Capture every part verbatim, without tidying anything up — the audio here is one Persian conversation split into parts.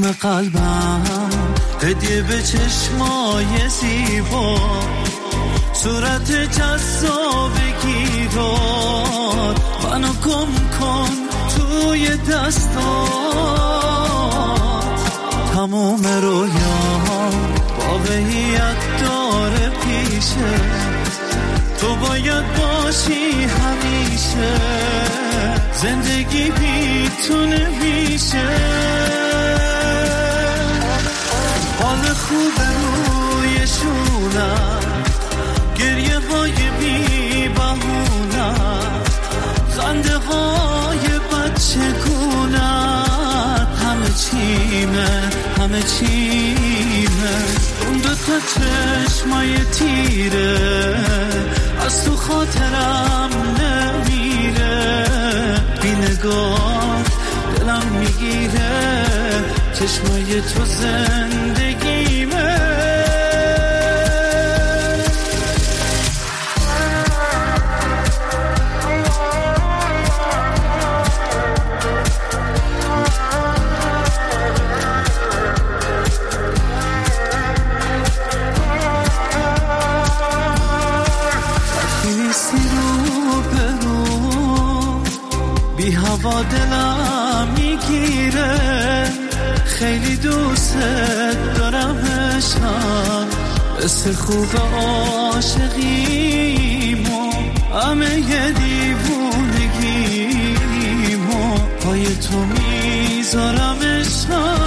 تموم قلبم هدیه به چشمای زیبا، صورت جذابگی داد، منو گم کن توی دستات. تموم رویام واقعیت داره پیشه، تو باید باشی همیشه، زندگی بی تو نمیشه. حال خوب روی شونم، گریه های بی بهونم، خنده های بچه گونم، همه چیمه همه چیمه. اون دوتا چشمای تیره از تو خاطرم نمیره، بی نگاه دلم میگیره، چشمای تو زندگیمه. بی هوا دلم میگیره، خیلی دوست دارم عشقم، مثل خوب عاشقیمو، همه یه دیوونگیمو پای تو میذارم عشقم.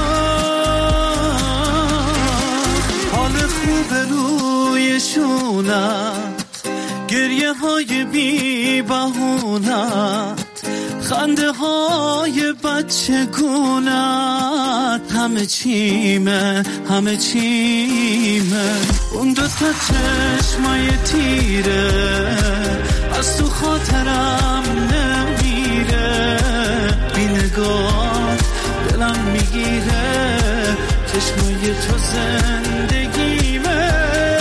حال خوب روی شونم، گریه های بی بهونت، خنده های بچه گونت، همه چیمه همه چیمه. اون دوتا چشمای تیره از تو خاطرم نمیره، بی نگاه دلم میگیره، چشمای تو زندگیمه.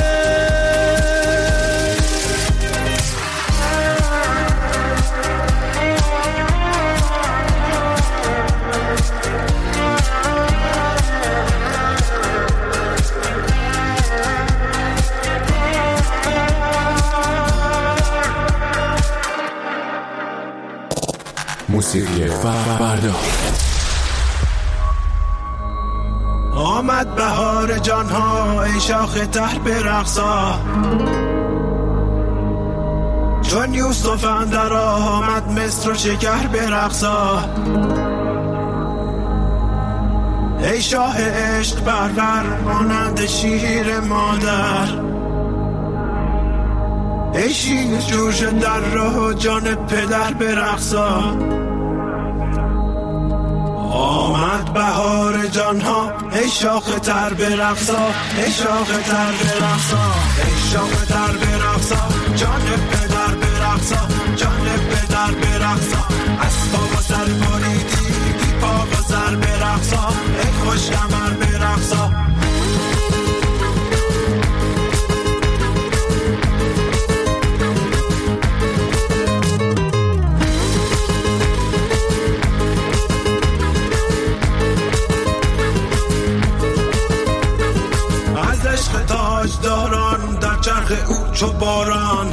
موسیقی فردا. آمد بهار جانها ای شاخ تر برقصا، چون یوسف اندر آمد مصر و شکر برقصا. ای شاه عشق پرور مانند شیر مادر، ای شیر جوش در راه جان پدر برقصا. آمد بهار جانها ای شاخ تر برقصا، ای شاخ تر برقصا، ای شاخ تر برقصا، جان پدر برقصا، جان پدر برقصا. از پا و سر بریدی بی پا و سر برقصا، ای خوش کمر برقصا. داران در چرخ او چو باران،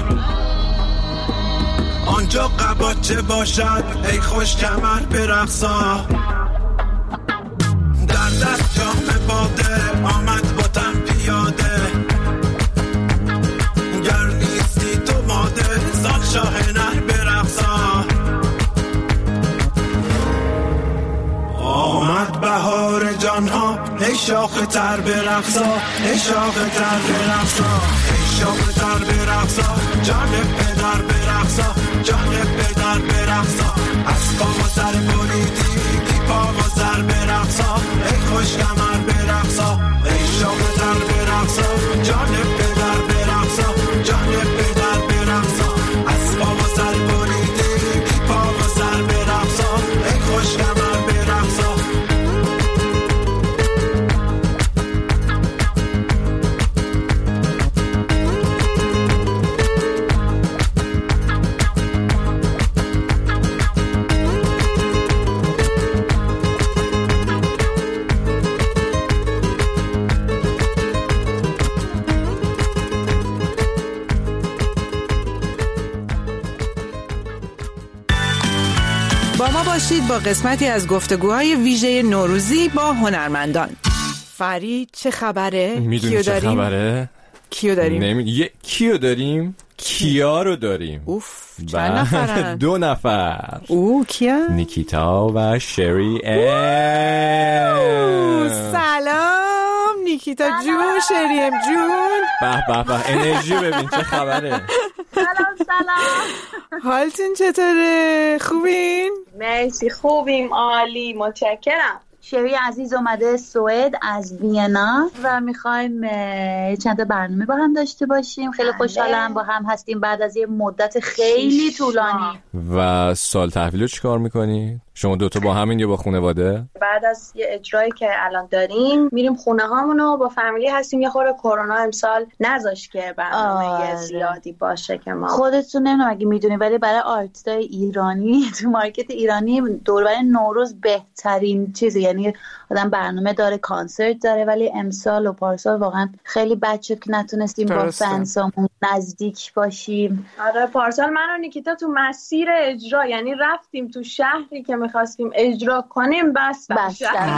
آنجا قباچه باشد ای خوش کمر برقصا. در دست جام باده آمد با تن پیاده، گر نیستی تو ماده زان شاه نر برقصا. آمد بهار جانها ای شاخ تر برقصا، ای شاخ تر برقصا، ای شاخ تر برقصا، جان پدر برقصا، جان پدر برقصا. از پا و سر بریدی بی پا و سر برقصا، ای خوش کمر برقصا. ای شاخ تر برقصا، جان پدر برقصا، جان پدر برقصا. از پا و سر بریدی بی پا و سر برقصا، ای خوش کمر برقصا. با ما باشید با قسمتی از گفتگوهای ویژه نوروزی با هنرمندان. فرید چه خبره؟ میدونی چه داریم؟ خبره؟ کیو داریم؟ نمی... یه... کیو داریم؟ کیا رو داریم. اوف چند نفرن؟ دو نفر. او کیا؟ نیکیتا و شری ام. سلام نیکیتا جون، شری ام جون. به به به انرژی ببین چه خبره. سلام سلام، حالتون چطوره؟ خوبین؟ مرسی خوبیم، عالی، متشکرم. شری عزیز اومده سوئد از وینا و میخوایم چند تا برنامه با هم داشته باشیم. خیلی خوشحالم با هم هستیم بعد از یه مدت خیلی طولانی. و سال تحویل رو چیکار میکنی؟ شما دوتا با همین یا با خانواده؟ بعد از یه اجرایی که الان داریم میریم خونه هامونو با فامیلی هستیم. یه خورده کرونا امسال نذاشت که برنامه زیادی باشه که ما خودتون نمیدونم اگه میدونی، ولی برای آرتیستای ایرانی تو مارکت ایرانی دوربر نوروز بهترین چیزه. یعنی آدم برنامه داره، کانسرت داره، ولی امسال و پارسال واقعا خیلی بد شد که نتونستیم با فنسامون نزدیک باشیم. آره پارسال من و نیکیتا تو مسیر اجرا، یعنی رفتیم تو شهری که میخواستیم اجرا کنیم بس بس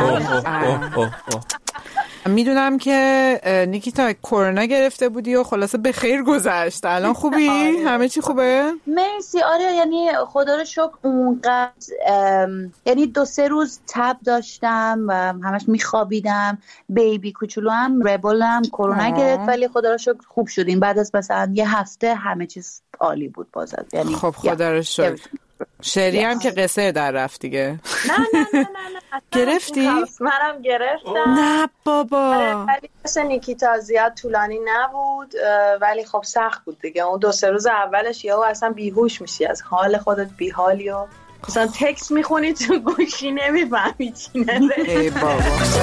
میدونم که نیکیتا کرونا گرفته بودی و خلاصه به خیر گذشت. الان خوبی؟ آره. همه چی خوبه؟ مرسی. آره یعنی خدا رو شکر اونقدر یعنی دو سه روز تب داشتم و همش میخوابیدم. بیبی کوچولو هم ربل هم کرونا گرفت ولی خدا رو شکر خوب شدیم. بعد از مثلا یه هفته همه چیز عالی بود بازم. یعنی خب خدا رو شکر. شری هم که قصه در رفت دیگه. نه نه نه نه گرفتی؟ منم گرفتم. نه بابا. ولی مثل نیکیتا زیاد طولانی نبود ولی خب سخت بود دیگه. اون دو سه روز اولش یهو اصلا بیهوش میشی، از حال خودت بیحالی و مثلا تکست میخونی تو گوشی نمیفهمی چی نوشته. ای بابا.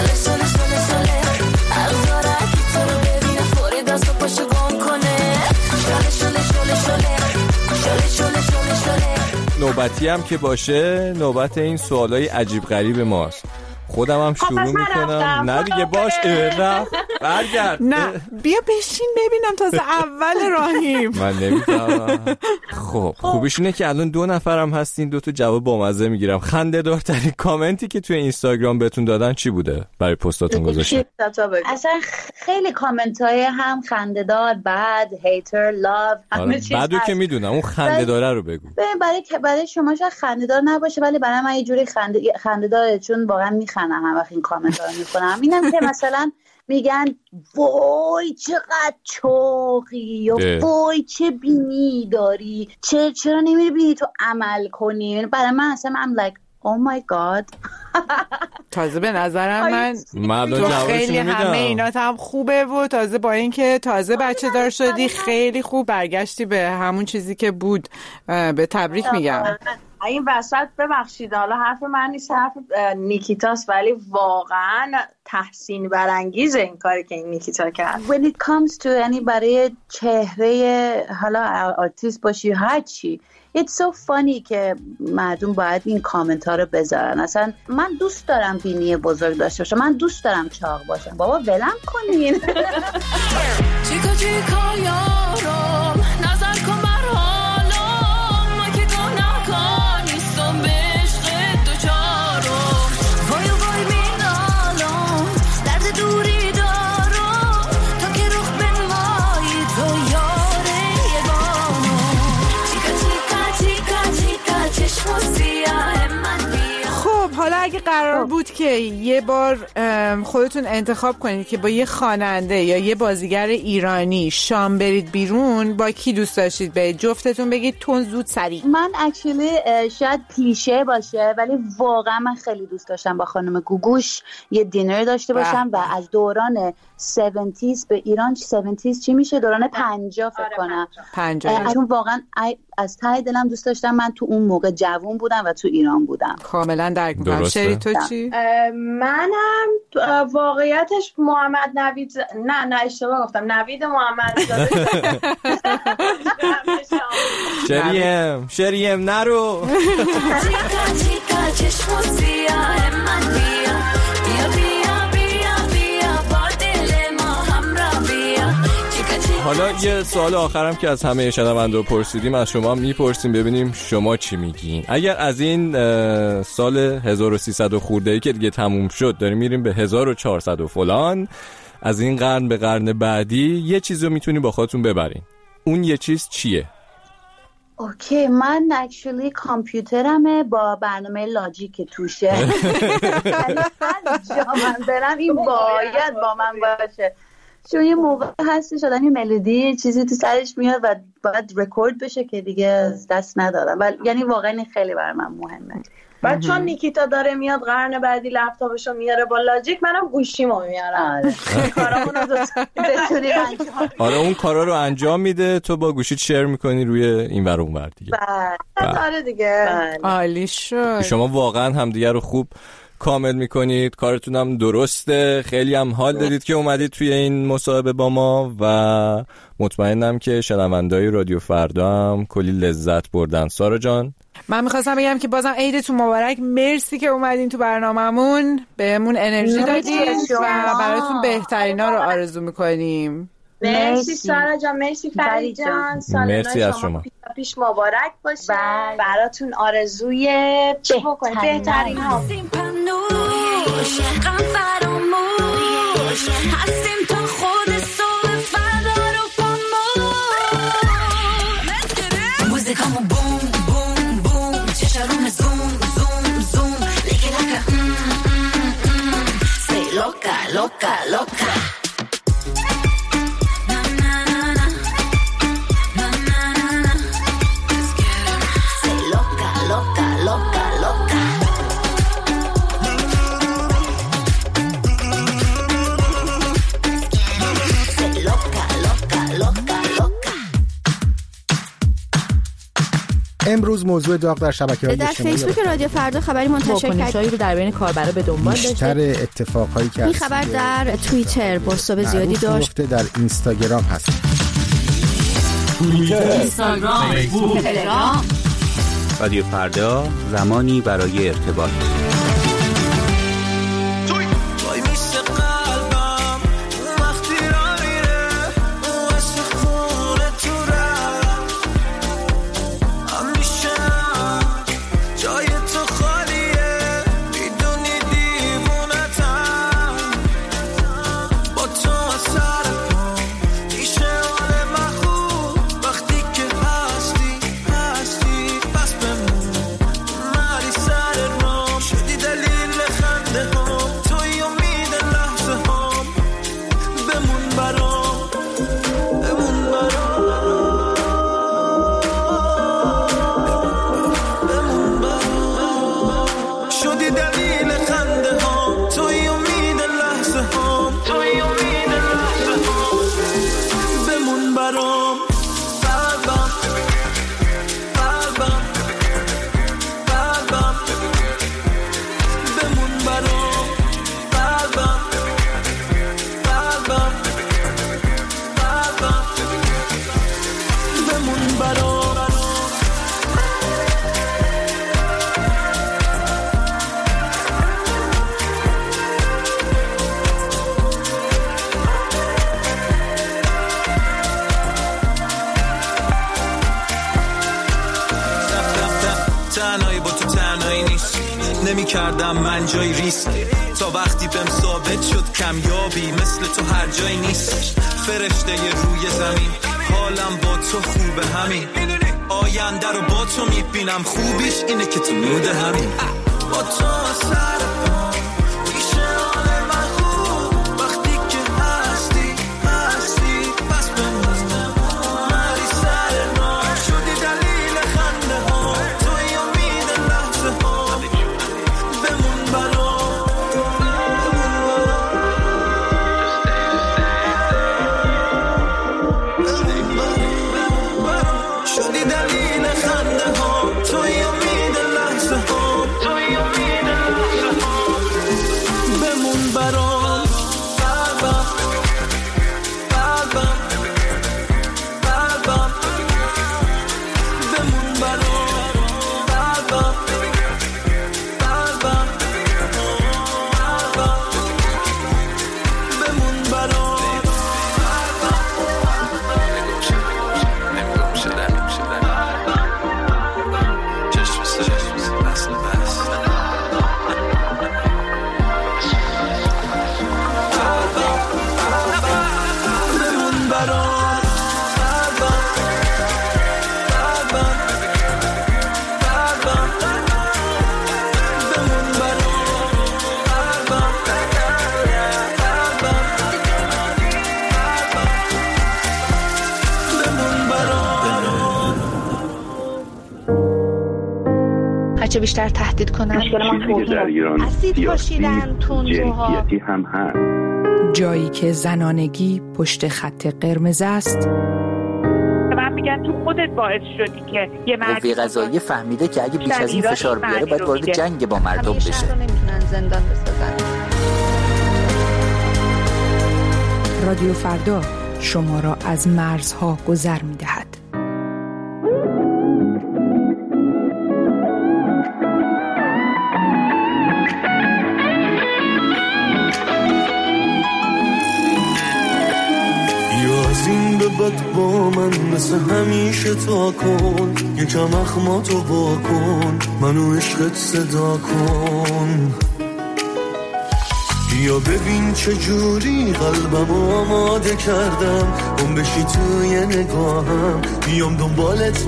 نوبتی هم که باشه نوبت این سوالای عجیب غریب ماست. خودم هم شروع میکنم. نه دیگه باش رفت برگرد. نه بیا بشین ببینم تازه اول راهیم. من نمیتونم. خب خوبیش اینه که الان دو نفرم هستین، دو تا جواب بامزه میگیرم. خنده دارترین کامنتی که توی اینستاگرام بهتون دادن چی بوده برای پستاتون گذاشتن؟ اصلا خیلی کامنت های هم خنده دار، بد، هیتر، لاو، همه چیز. بعدو که میدونم اون خنده داره رو بگو. برای برای شما شاید خنده دار نباشه ولی برای من یه جوری خنده خنده داره، چون واقعا میخندم هم وقتی این کامنت ها رو میخونم. اینم که مثلا میگن وای چقدر چوقی یا وای چه بینی داری، چه چرا نمیری بینی تو عمل کنی. برای من اصلا I'm like oh my god. تازه به نظرم من تو خیلی همه اینات هم خوبه و تازه با اینکه تازه بچه دار شدی خیلی خوب برگشتی به همون چیزی که بود. به تبریک میگم. این وسط ببخشید حالا حرف من نیست، حرف نیکیتاست، ولی واقعا تحسین برانگیزه این کاری که این نیکیتا کرد. When it comes to یعنی برای چهره حالا آرتیست باشی هر چی، It's so funny که مردم باید این کامنت ها رو بذارن. اصلا من دوست دارم بینی بزرگ داشته باشم، من دوست دارم چاق باشم. بابا ولم کنین. چیکا چیکا یارم نظر کن بر حالم، ما که گناه کن نیستم به عشق دوچارم. وای وای مینالم درد دوری دارم تا که رخ بنمایی تو یاره یگانم. چیکا چیکا چیکا چیکا چشم سیاه من بیا. خب حالا اگه قرار بود که یه بار خودتون انتخاب کنید که با یه خواننده یا یه بازیگر ایرانی شام برید بیرون، با کی دوست داشتید برید؟ جفتتون بگید تون زود سریع. من اکچولی شاید کلیشه باشه ولی واقعا من خیلی دوست داشتم با خانم گوگوش یه دینر داشته باشم و از دوران هفتادیز به ایران هفتادیز چی میشه؟ دوران پنجاه فکر کنم. پنجاه. چون واقعا از ته دلم دوست داشتم. من تو اون موقع جوون بودم و تو ایران بودم. کاملا درک می‌کنم. شری تو چی؟ منم واقعیتش محمد نوید نه نه اشتباه گفتم، نوید محمد زاده. شریم شریم نرو. حالا یه سوال آخرم که از همه شنونده پرسیدیم از شما میپرسیم ببینیم شما چی میگین. اگر از این سال هزار و سیصد خورده‌ای که دیگه تموم شد داریم میریم به هزار و چهارصد و فلان، از این قرن به قرن بعدی یه چیزو میتونی با خودتون ببرین، اون یه چیز چیه؟ اوکی، من اکچولی کامپیوترمه با برنامه لاجیک توشه. هر جا من برم این باید با من باشه، چون یه موقع هستش آدم یه ملودی چیزی تو سرش میاد و باید رکورد بشه که دیگه دست ندارم و یعنی واقعا این خیلی برای من مهمه. بعد چون نیکیتا داره میاد قرن بعدی لپتاپشو میاره با لاجیک، منم گوشیمو میارم. کارامونو بتونی انجام. آره اون کارا رو انجام میده، تو با گوشیت شیر میکنی روی این ور اون ور دیگه. بله آره دیگه. عالی شد. شما واقعا همدیگه رو خوب کامل میکنید، کارتون هم درسته، خیلی هم حال دادید که اومدید توی این مصاحبه با ما و مطمئنم که شنونده‌های رادیو فردا هم کلی لذت بردن. سارا جان من میخواستم بگم که بازم عیدتون مبارک، مرسی که اومدین تو برنامه‌مون، بهمون انرژی دادین و براتون بهترینا رو آرزو میکنیم. مرسی سارا جان، مرسی فرید جان، مرسی از شما. پیش مبارک باشه. براتون آرزوی چه بکنید بهترین ها. هستیم تا خود صبح فردا رو پامون. موزیکامو بوم بوم بوم، چشارون زوم زوم زوم، لیکه لکه سی لوکا لوکا لوکا. امروز موضوع داغ در شبکه‌های اجتماعی در فیسبوک رادیو فردا خبری منتشر کرد رو در بین کاربرا به دنبال داشته. بیشتر اتفاقهایی که این خبر در توییتر بازتاب زیادی داشت. در اینستاگرام هست. توییتر، اینستاگرام، فیسبوک، تلگرام. رادیو فردا، زمانی برای ارتباط. نمی کردم من جای ریسک تا وقتی بهم ثابت شد کمیابی مثل تو هر جای نیست. فرشته ی روی زمین حالم با تو خوبه همین، آینده رو با تو میبینم، خوبیش اینه که تو نود همین با تو سر چه بیشتر تهدید کنن. چیزی که در ایران اسید پاشیدن، تندروها، جنسیتی هم هست. جایی که زنانگی پشت خط قرمز است. من میگن تو خودت باعث شدی که یه مرد قوه قضاییه فهمیده که اگه بیش از این فشار بیاره باید وارد جنگ با مردم بشه. همیشه نمیتونن زندان بسازن. رادیو فردا شما را از مرزها گذر می‌دهد. از این به بعد با من مثل همیشه تا کن، یکم اخماتو با کن، منو عشقت صدا کن. بیا ببین چجوری قلبمو آماده کردم، اون بشی توی نگاهم، بیام دنبالت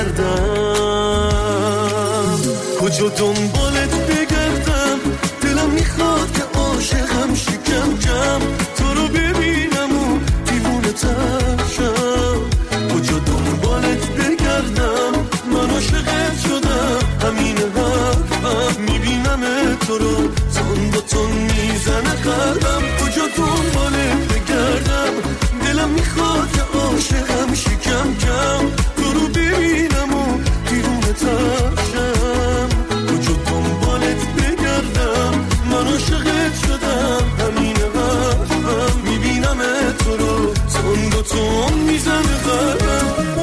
بگردم. کجا دنبالت بگردم، دلم میخواد که عاشقم شکم کم، تو رو ببینم و دیوونه تر شم. کجا دنبالت بگردم، من عاشقت شدم، همین حرفم، میبینم تو رو تون با تون میزنه قلبم. کجا دنبالت بگردم، دلم میخواد که عاشقم شکم کم، تو رو ببینم و دیوونه تر شم. کجا دنبالت بگردم، من عاشقت شدم، همین حرفم، میبینم تو رو تون با تون میزنه قلبم.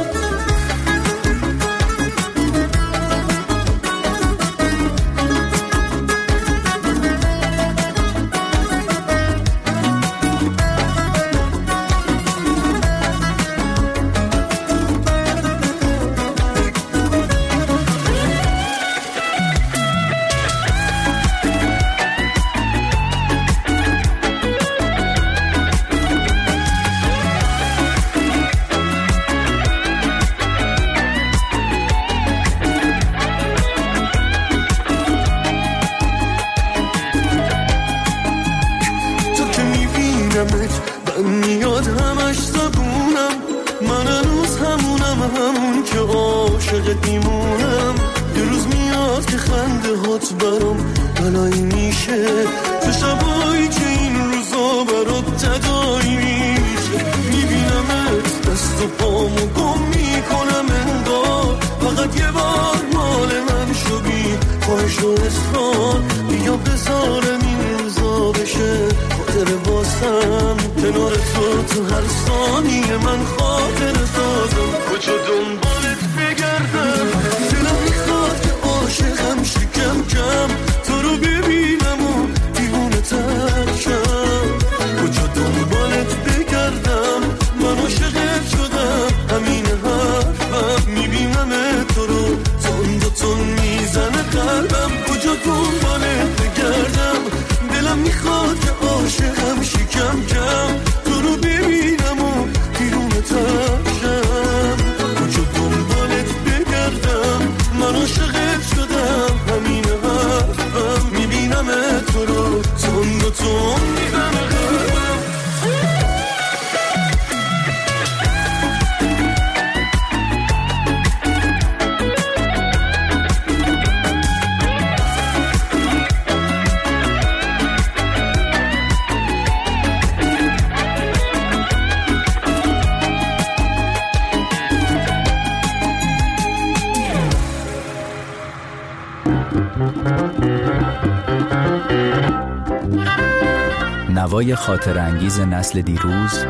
نوای خاطر انگیز نسل دیروز،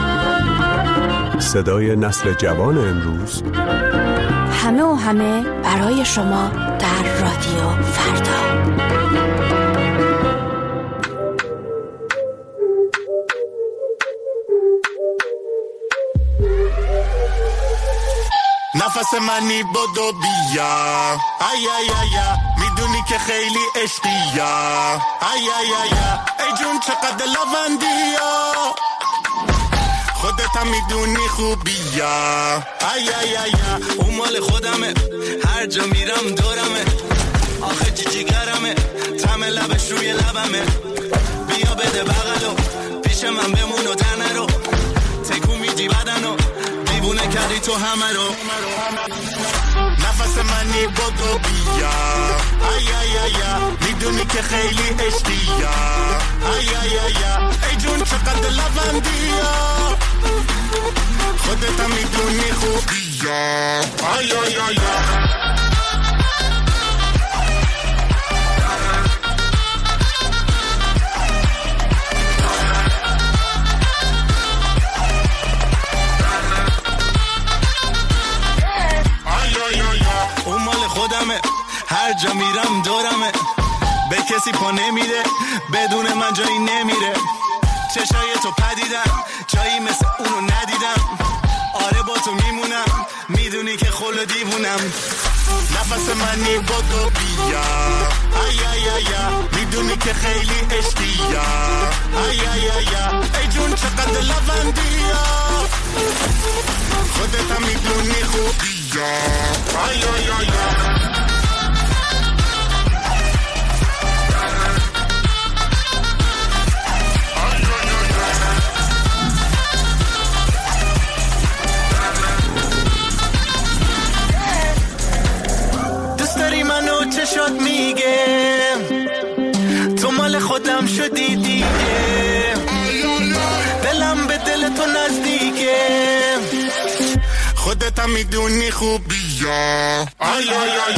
صدای نسل جوان امروز، همه و همه برای شما در رادیو فردا. نفس منی بدو بیا، ای ای ای میدونی که خیلی عشقیا، ای ای ای ای جون چقدر لوندیا، خودت هم میدونی خوبیا، ای ای ای اون مال خودمه، هر جا میرم دورمه، آخه جی جیگرمه، طعم لبش روی لبمه، بیا بده بغلو پیش من بمون و تنه رو تکون میدی بدنو، دیوونه کردی تو همه رو. نفس منی بگو بیا ای ای ای میدونی که خیلی عشقیه ای ای ای ای جون چقدر لبندیه خودت هم میدونی خوبیه ای ای ای خودمه هر جا میرم دورمه به کسی پا نمیده بدون من جایی نمیره چشای تو پدیدم جایی مثل اونو ندیدم آره با تو میمونم میدونی که خل دیوونم نفس منی بگو بیا ای ای ای میدونی که خیلی عشقیه ای ای ای ای جون چقدر لبندیه خودت هم میدونی خوبیه ای ای ای شد میگه تو مال خودم شدی دیگه دلم به دل تو نزدیکه خودت هم میدونی خوبیه آی آی آی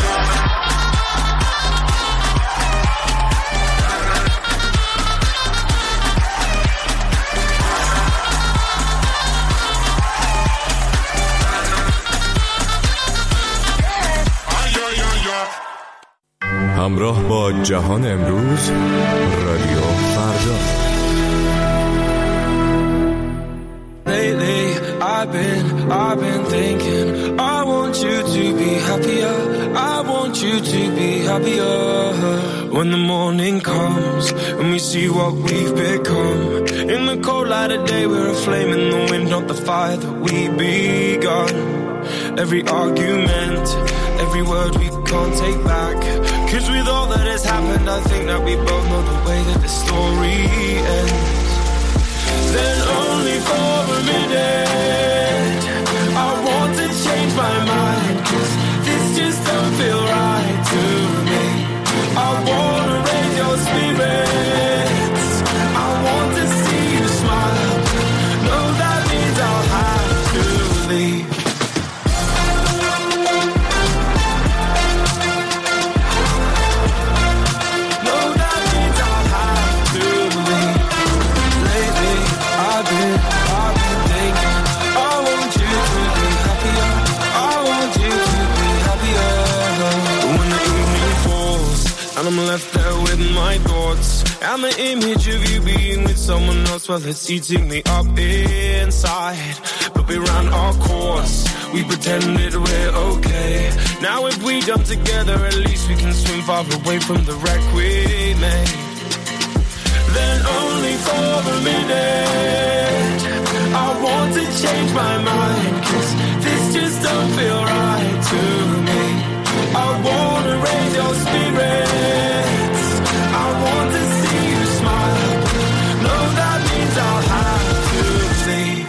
همراه با جهان امروز رادیو فردا. Lately I've been I've been thinking I want you to be happier I want you to be happier when the morning comes and we see what we've become in the cold light of day we're a flame in the wind not the fire that we begun every argument every word we can't take back cause with all that has happened I think that we both know the way that the story ends then only for a minute I want to change my mind cause this just don't feel right to me I want to raise your spirits I want to see you smile no that means I'll have to leave and I'm left there with my thoughts and the image of you being with someone else well it's eating me up inside but we ran our course we pretended we're okay now if we jump together at least we can swim far away from the wreck we made then only for a minute I want to change my mind cause this just don't feel right to me I want to raise your spirits I want to see you smile no that means I'll have to leave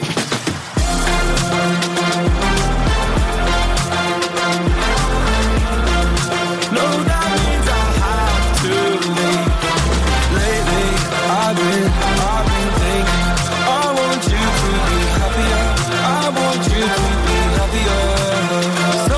no that means I'll have to leave lately I've been I've been thinking I want you to be happier I want you to be happier so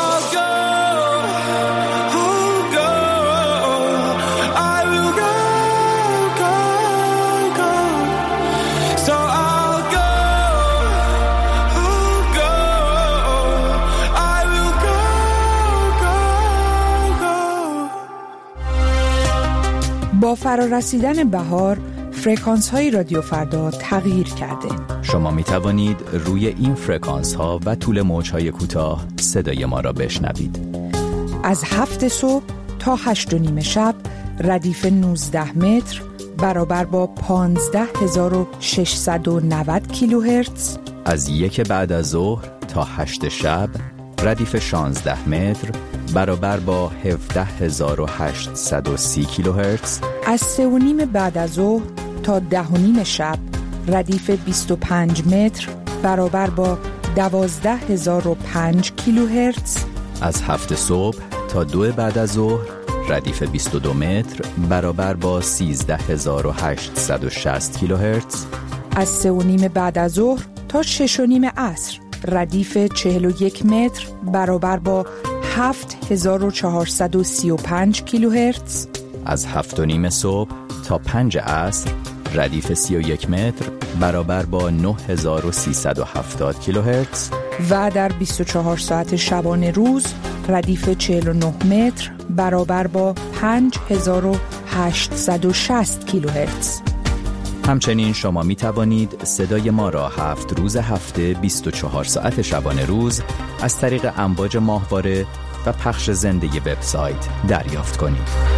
با فرارسیدن بهار فرکانس های رادیو فردا تغییر کرده. شما می توانید روی این فرکانس ها و طول موج های کوتاه صدای ما را بشنوید. از هفت صبح تا هشت و نیم شب ردیف نوزده متر برابر با پانزده هزار و ششصد و نود کیلوهرتز. از یک بعد از ظهر تا هشت شب ردیف شانزده متر برابر با هفده هزار و هشتصد و سی کیلوهرتز. از سه و نیم بعد از ظهر تا ده و نیم شب ردیف بیست و پنج متر برابر با دوازده هزار و پنج کیلوهرتز. از هفت صبح تا دو بعد از ظهر ردیف بیست و دو متر برابر با سیزده هزار و هشتصد و شصت کیلوهرتز. از سه و نیم بعد از ظهر تا شش و نیم عصر ردیف چهل و یک متر برابر با هفت هزار و چهارصد و سی و پنج کیلوهرتز. از هفت و نیم صبح تا پنج عصر ردیف سی و یک متر برابر با نه هزار و سیصد و هفتاد کیلوهرتز. و در بیست و چهار ساعت شبانه روز ردیف چهل و نه متر برابر با پنج هزار و هشتصد و شصت کیلوهرتز. همچنین شما می توانید صدای ما را هفت روز هفته بیست و چهار ساعت شبانه روز از طریق امواج ماهواره و پخش زنده وبسایت دریافت کنید.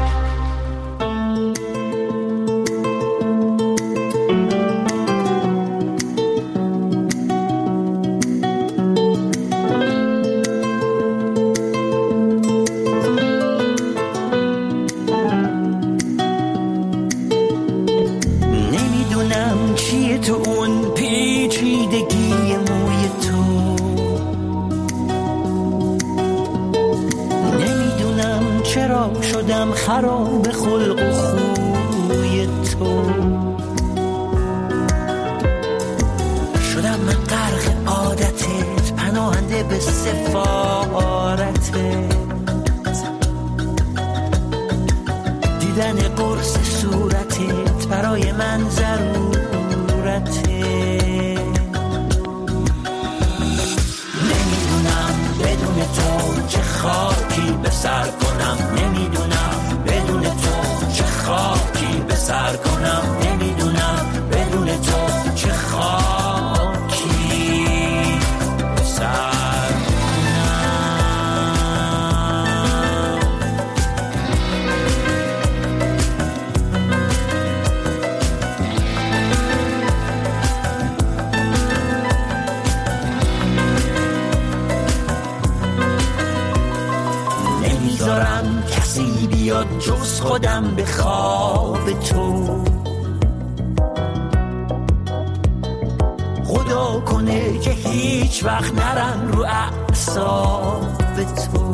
شدم خراب خلق و خوی تو، شدم من غرق عادتت، پناهنده به سفارتت، دیدن قرص صورتت برای من ضرورته. نمیدونم بدون تو چه خاکی به سر کنم، نمیدونم بدون تو چه خاکی به سر کنم، نمیدونم بدون تو چه خاکی به سر کنم. نمیذارم کسی بیاد جز خودم به خواب تو، خدا کنه که هیچ وقت نرم رو اعصاب تو.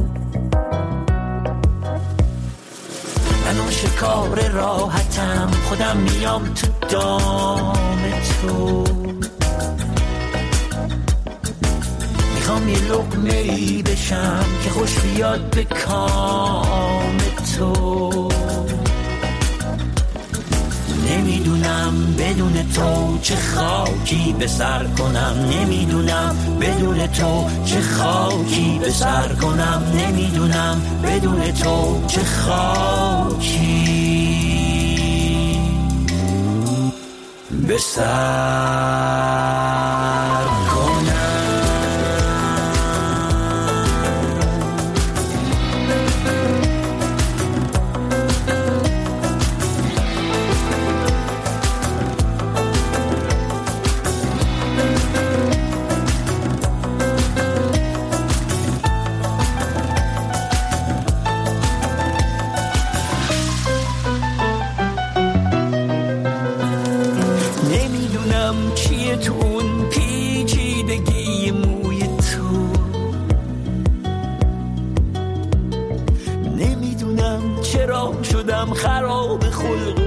من آشکار راحتم، خودم میام تو دام تو، میخوام یه لقمه‌ای بشم که خوش بیاد به کام تو. نمیدونم بدون تو چه خاکی به سر کنم، نمیدونم بدون تو چه خاکی به سر کنم، نمیدونم بدون تو چه خاکی به سر کنم. تو اون پیچیدگی موی تو، نمیدونم چرا شدم خراب خلق